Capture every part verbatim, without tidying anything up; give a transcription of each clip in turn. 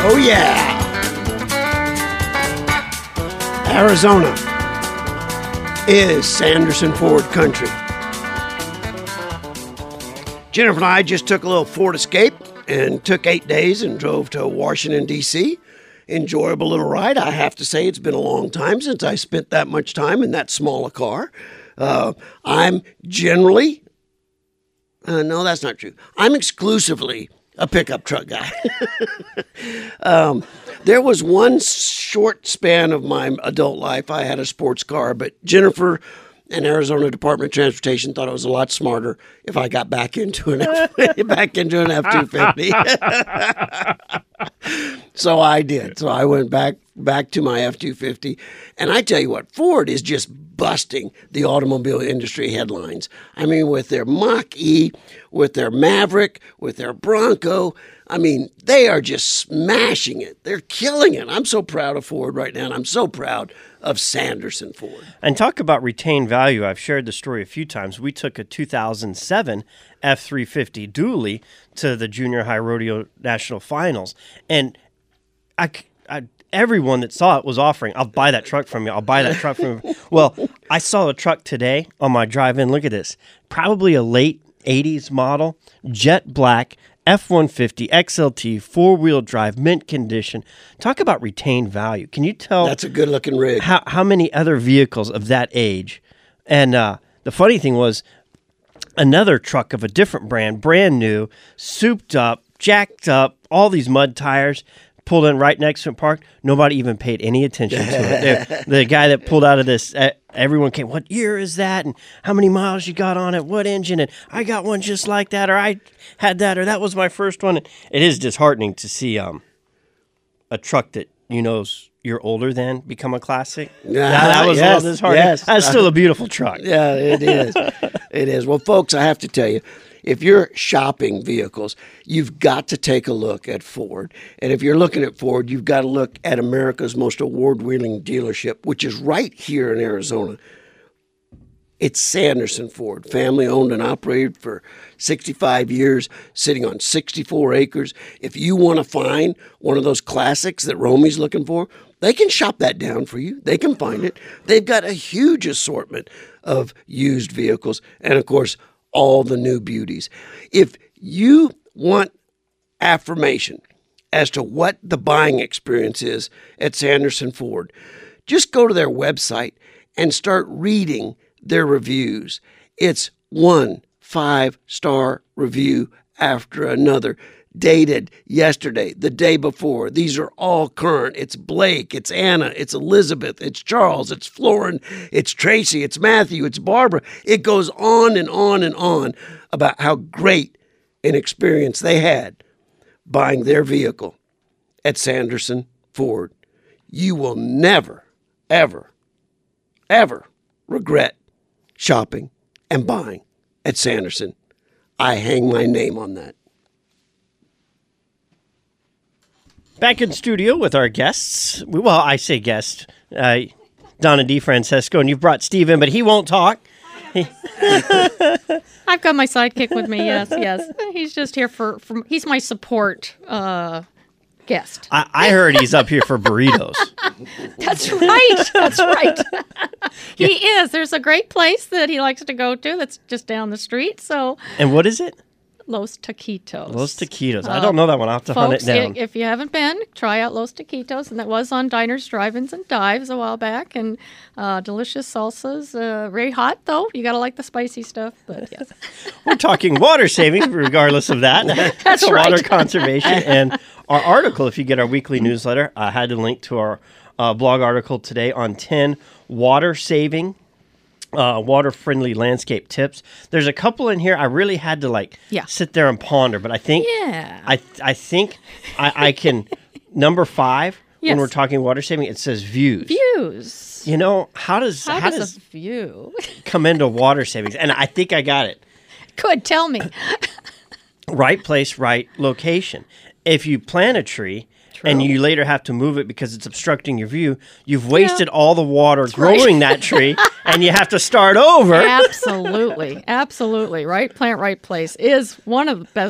Oh, yeah. Arizona is Sanderson Ford country. Jennifer and I just took a little Ford Escape and took eight days and drove to Washington, D C Enjoyable little ride. I have to say it's been a long time since I spent that much time in that small a car. Uh, I'm generally, uh, no, that's not true. I'm exclusively a pickup truck guy. um, there was one short span of my adult life I had a sports car, but Jennifer and Arizona Department of Transportation thought it was a lot smarter if I got back into an F- back into an F two fifty. So I did. So I went back back to my F two fifty, and I tell you what, Ford is just busting the automobile industry headlines. I mean, with their Mach-E, with their Maverick, with their Bronco. I mean, they are just smashing it. They're killing it. I'm so proud of Ford right now, and I'm so proud of Sanderson Ford. And talk about retained value. I've shared the story a few times. We took a two thousand seven F three fifty dually to the Junior High Rodeo National Finals, and I, I, everyone that saw it was offering, I'll buy that truck from you. I'll buy that truck from you. Well, I saw a truck today on my drive-in. Look at this. Probably a late eighties model, jet black, F one fifty, X L T, four-wheel drive, mint condition. Talk about retained value. Can you tell? That's a good-looking rig. How, how many other vehicles of that age? And uh, the funny thing was, another truck of a different brand, brand new, souped up, jacked up, all these mud tires, pulled in right next to it, parked. Nobody even paid any attention to it. The, the guy that pulled out of this, uh, everyone came, what year is that? And how many miles you got on it? What engine? And I got one just like that, or I had that, or that was my first one. It is disheartening to see um, a truck that you know you're older than become a classic. Yeah, that, that was yes, a little disheartening. yes. That's still a beautiful truck. Yeah, it is. It is. Well, folks, I have to tell you, if you're shopping vehicles, you've got to take a look at Ford. And if you're looking at Ford, you've got to look at America's most award-winning dealership, which is right here in Arizona. It's Sanderson Ford, family-owned and operated for sixty-five years, sitting on sixty-four acres. If you want to find one of those classics that Romy's looking for, they can shop that down for you. They can find it. They've got a huge assortment of used vehicles and, of course, all the new beauties. If you want affirmation as to what the buying experience is at Sanderson Ford, just go to their website and start reading their reviews. It's one five-star review after another, dated yesterday, the day before. These are all current. It's Blake, it's Anna, it's Elizabeth, it's Charles, it's Florin, it's Tracy, it's Matthew, it's Barbara. It goes on and on and on about how great an experience they had buying their vehicle at Sanderson Ford. You will never, ever, ever regret shopping and buying at Sanderson. I hang my name on that. Back in studio with our guests. Well, I say guest, uh, Donna DeFrancesco, and you've brought Steve in, but he won't talk. I've got my sidekick with me, yes, yes. He's just here for, for he's my support uh, guest. I, I heard he's up here for burritos. That's right, that's right. He is. There's a great place that he likes to go to that's just down the street. So. And what is it? Los Taquitos. Los Taquitos. I don't know that one. I'll have to hunt it down. If you haven't been, try out Los Taquitos. And that was on Diners, Drive-Ins, and Dives a while back. And uh, delicious salsas. Uh, very hot, though. You got to like the spicy stuff. But yes. We're talking water saving, regardless of that. That's so right. Water conservation. And our article, if you get our weekly newsletter, I had a link to our uh, blog article today on ten water saving Uh, water-friendly landscape tips. There's a couple in here I really had to like yeah. sit there and ponder, but I think yeah. I I think I, I can number five yes. when we're talking water saving. It says views. Views. You know how does how, how does, does a view come into water savings? And I think I got it. Good. Tell me. Right place, right location. If you plant a tree. True. And you later have to move it because it's obstructing your view, you've wasted yeah. all the water That's growing right. that tree, and you have to start over. Absolutely. Absolutely. Right plant, right place is one of the best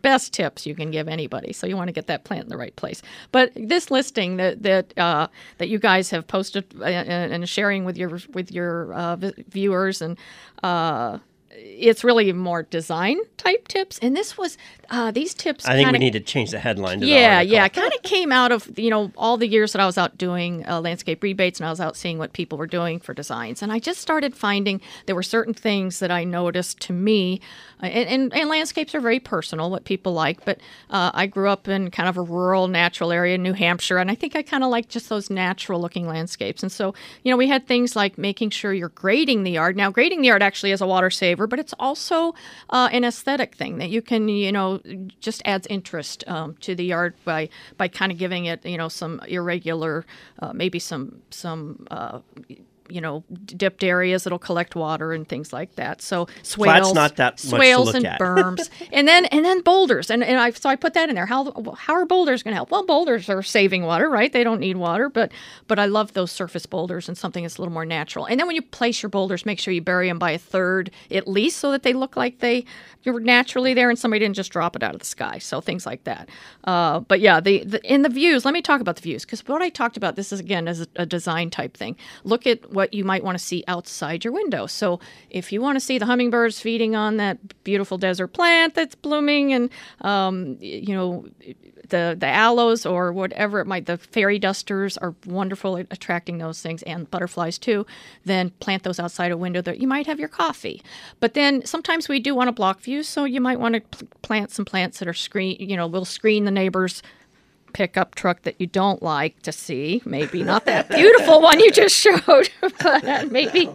best tips you can give anybody. So you want to get that plant in the right place. But this listing that that uh, that you guys have posted uh, and sharing with your with your uh, viewers, and uh, it's really more design type tips. And this was uh, these tips. I think kinda, we need to change the headline to yeah, the yeah. Kind of came out of, you know, all the years that I was out doing uh, landscape rebates, and I was out seeing what people were doing for designs. And I just started finding there were certain things that I noticed to me, uh, and, and, and landscapes are very personal, what people like. But uh, I grew up in kind of a rural, natural area in New Hampshire, and I think I kind of like just those natural looking landscapes. And so, you know, we had things like making sure you're grading the yard. Now, grading the yard actually is a water saver, but it's also uh, an aesthetic thing that you can, you know, just adds interest um, to the yard by by kind of giving it, you know, some irregular, uh, maybe some some. Uh, you know, dipped areas that'll collect water and things like that. So swales, Flat's not that much to swales look and at. berms, and then and then boulders, and and I so I put that in there. How how are boulders going to help? Well, boulders are saving water, right? They don't need water, but but I love those surface boulders and something that's a little more natural. And then when you place your boulders, make sure you bury them by a third at least, so that they look like they you're naturally there and somebody didn't just drop it out of the sky. So things like that. Uh, but yeah, the, the in the views. Let me talk about the views, because what I talked about, this is again as a, a design type thing. Look at what you might want to see outside your window. So if you want to see the hummingbirds feeding on that beautiful desert plant that's blooming, and um, you know, the the aloes or whatever it might, the fairy dusters are wonderful at attracting those things, and butterflies too, then plant those outside a window that you might have your coffee. But then sometimes we do want to block views, so you might want to pl- plant some plants that are screen, you know, will screen the neighbor's pickup truck that you don't like to see. Maybe not that beautiful one you just showed, but maybe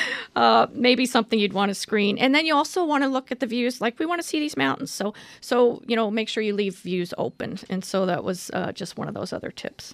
uh, maybe something you'd want to screen. And then you also want to look at the views. Like, we want to see these mountains, so so you know, make sure you leave views open. And so that was uh, just one of those other tips.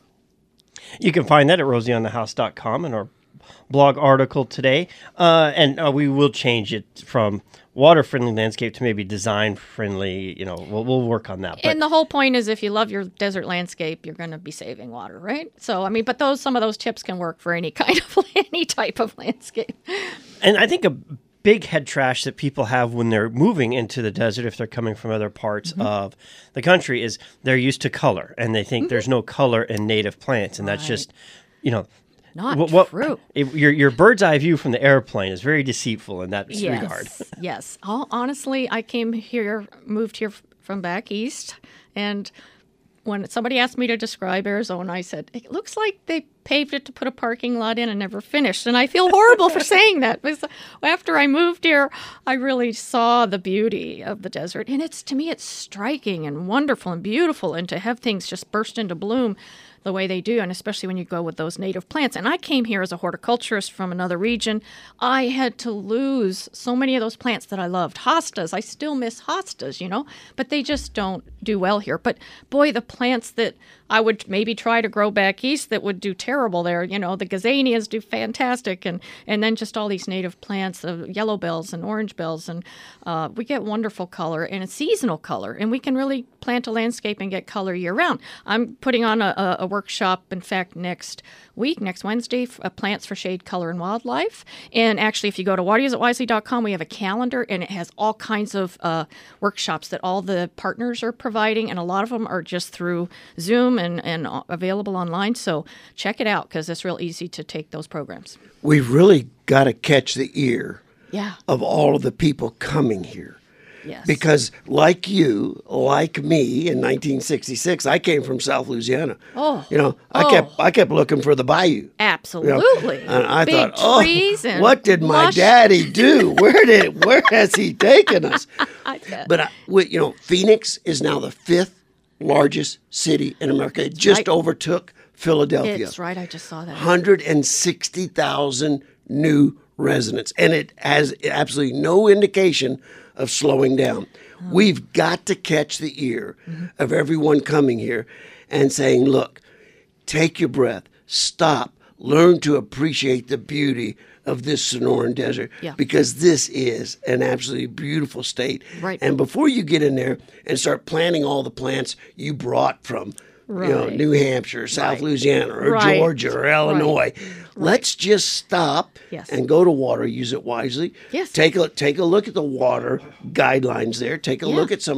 You can find that at rosie on the house dot com in our blog article today, uh, and uh, we will change it from water-friendly landscape to maybe design-friendly. You know, we'll, we'll work on that. But And the whole point is, if you love your desert landscape, you're going to be saving water, right? So, I mean, but those some of those tips can work for any kind of any type of landscape. And I think a big head trash that people have when they're moving into the desert, if they're coming from other parts mm-hmm. of the country, is they're used to color, and they think mm-hmm. there's no color in native plants, and right. that's just, you know. Not what, what, true. It, your your bird's eye view from the airplane is very deceitful in that yes, regard. yes. All, honestly, I came here, moved here from back east, and when somebody asked me to describe Arizona, I said, it looks like they paved it to put a parking lot in and never finished. And I feel horrible for saying that, because after I moved here, I really saw the beauty of the desert. And it's, to me, it's striking and wonderful and beautiful, and to have things just burst into bloom the way they do, and especially when you go with those native plants. And I came here as a horticulturist from another region. I had to lose so many of those plants that I loved. Hostas, I still miss hostas, you know, but they just don't do well here. But boy, the plants that I would maybe try to grow back east that would do terrible there, you know, the gazanias do fantastic, and, and then just all these native plants, of uh, yellow bells and orange bells, and uh, we get wonderful color and a seasonal color, and we can really plant a landscape and get color year round. I'm putting on a, a, a workshop, in fact, next week, next Wednesday, uh, Plants for Shade, Color, and Wildlife. And actually, if you go to water use it wisely dot com, we have a calendar, and it has all kinds of uh, workshops that all the partners are providing, and a lot of them are just through Zoom and, and available online. So check it out, because it's real easy to take those programs. We've really got to catch the ear yeah. of all of the people coming here. Yes. Because like you, like me, in nineteen sixty-six, I came from South Louisiana. Oh, you know, I oh. kept I kept looking for the bayou. Absolutely. You know? And I Big thought, oh, and what did my lush. daddy do? Where did where has he taken us? I bet. But I, we, you know, Phoenix is now the fifth largest city in America. It just right. overtook Philadelphia. It's right. I just saw that. one hundred sixty thousand new residents, and it has absolutely no indication of slowing down. Oh. We've got to catch the ear mm-hmm. of everyone coming here and saying, look, take your breath, stop, learn to appreciate the beauty of this Sonoran Desert, yeah. because this is an absolutely beautiful state. Right. And before you get in there and start planting all the plants you brought from right. you know, New Hampshire, South right. Louisiana, or right. Georgia, or Illinois, right. let's just stop yes. and go to Water Use It Wisely. Yes. Take a take a look at the water guidelines there. Take a yeah. look at some of the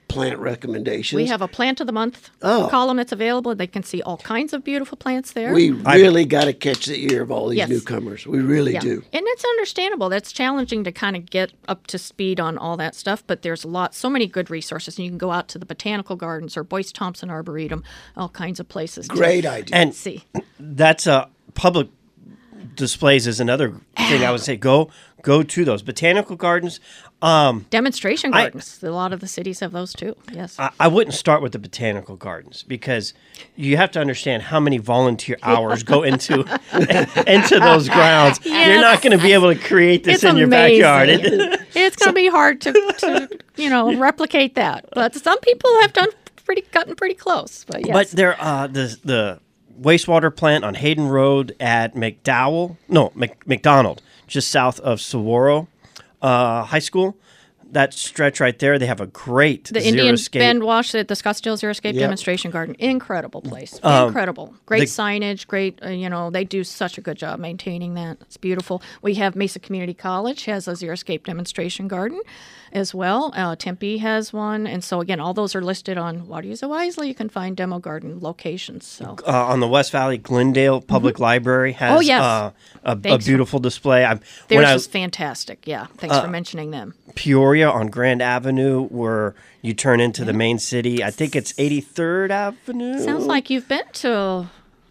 plant recommendations. We have a plant of the month Oh. column that's available. They can see all kinds of beautiful plants there. We really got to catch the ear of all these Yes. newcomers. We really Yeah. do. And it's understandable. That's challenging to kind of get up to speed on all that stuff, but there's a lot, so many good resources. And you can go out to the botanical gardens or Boyce Thompson Arboretum, all kinds of places. to Great idea. And see. that's a public displays is another thing I would say. Go go to those botanical gardens. Um, Demonstration I- gardens. a lot of the cities have those too. Yes. I, I wouldn't start with the botanical gardens because you have to understand how many volunteer hours go into into those grounds. You're not going to be able to create this it's in your amazing. backyard. It's going to be hard to, to, you know, replicate that. But some people have done pretty, gotten pretty close. But yes. But there, uh, the the wastewater plant on Hayden Road at McDowell, no, Mc, McDonald, just south of Saguaro uh, High School. That stretch right there, they have a great the zero Indian escape. Bend Wash at the Scottsdale Zero Escape Yep. Demonstration Garden. Incredible place. Um, Incredible. Great the- signage. Great, uh, you know, they do such a good job maintaining that. It's beautiful. We have Mesa Community College has a Zero Escape Demonstration Garden as well. Uh, Tempe has one. And so, again, all those are listed on Water Use It Wisely. You can find demo garden locations. So uh, on the West Valley Glendale Public Library has Oh, yes. uh, a, a Thanks for- beautiful display. I'm, theirs when I is fantastic. Yeah. Thanks Uh, for mentioning them. Peoria on Grand Avenue, where you turn into the main city. I think it's eighty-third Avenue. Sounds like you've been to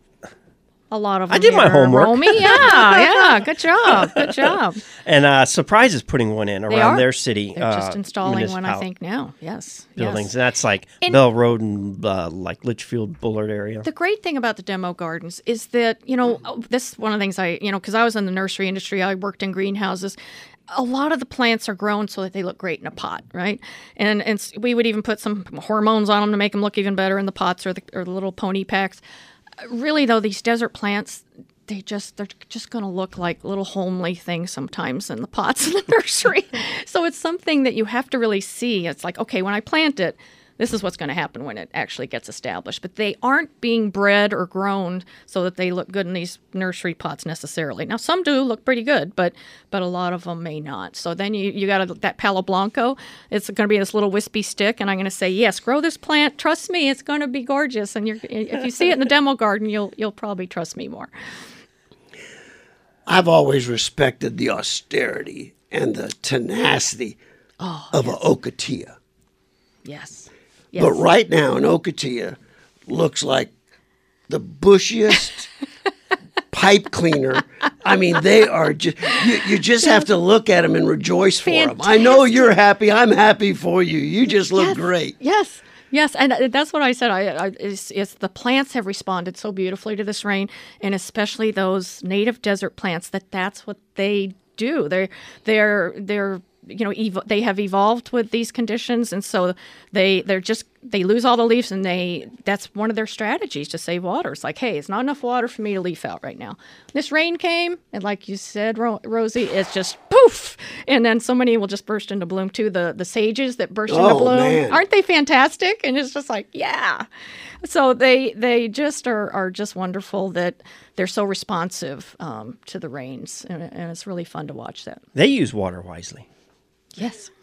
a lot of them. I did my here, homework. Romy. Yeah, yeah. Good job. Good job. And uh, Surprise is putting one in They around are. their city. They're just uh, installing one, I municipal think, now. Yes. buildings. Yes. And that's like And- Bell Road and uh, like Litchfield Bullard area. The great thing about the demo gardens is that, you know, this is one of the things I, you know, because I was in the nursery industry, I worked in greenhouses. A lot of the plants are grown so that they look great in a pot, right? And and s- we would even put some hormones on them to make them look even better in the pots or the, or the little pony packs. Really, though, these desert plants, they just they're just going to look like little homely things sometimes in the pots in the nursery. So it's something that you have to really see. It's like, okay, when I plant it, this is what's going to happen when it actually gets established. But they aren't being bred or grown so that they look good in these nursery pots necessarily. Now, some do look pretty good, but but a lot of them may not. So then you, you got a, that Palo Blanco. It's going to be this little wispy stick, and I'm going to say, yes, grow this plant. Trust me, it's going to be gorgeous. And you're, if you see it in the demo garden, you'll you'll probably trust me more. I've always respected the austerity and the tenacity Oh, of a Ocotillo. yes. Yes. But right now, an Ocotillo looks like the bushiest pipe cleaner. I mean, they are just, you, you just have to look at them and rejoice for them. I know you're happy. I'm happy for you. You just look Yes. great. Yes. Yes, and uh, that's what I said. I, I it's, it's the plants have responded so beautifully to this rain, and especially those native desert plants. That that's what they do. They're they're they're you know evo- they have evolved with these conditions, and so they they're just they lose all the leaves, and they that's one of their strategies to save water. It's like, hey, it's not enough water for me to leaf out right now. This rain came, and like you said, Ro- Rosie, it's just poof, and then so many will just burst into bloom too. The the sages that burst into Oh, bloom, man. aren't they fantastic? And it's just like, yeah. So they they just are, are just wonderful that they're so responsive um, to the rains, and, and it's really fun to watch that. They use water wisely. Yes.